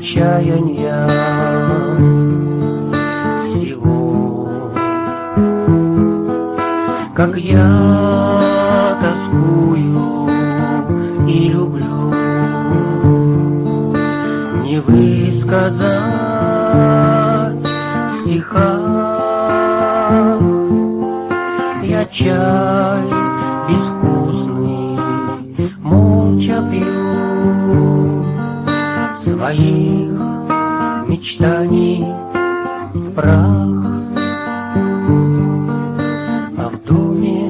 отчаяния всего. Как я тоскую и люблю, не высказать в стихах. Я чай безвкусный молча пью, своих мечтаний прах. А в доме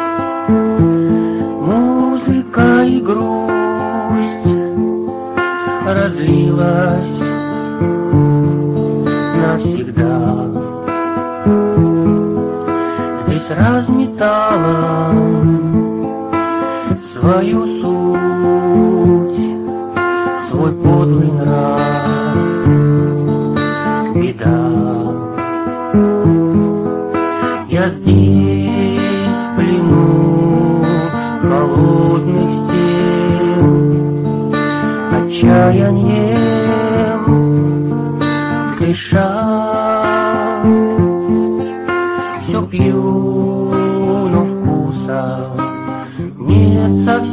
музыка и грусть разлилась навсегда. Здесь разметала свою суть, свой подлый нрав, беда. Я здесь в плену холодных стен, отчаянием дыша. Все пью, но вкуса нет совсем.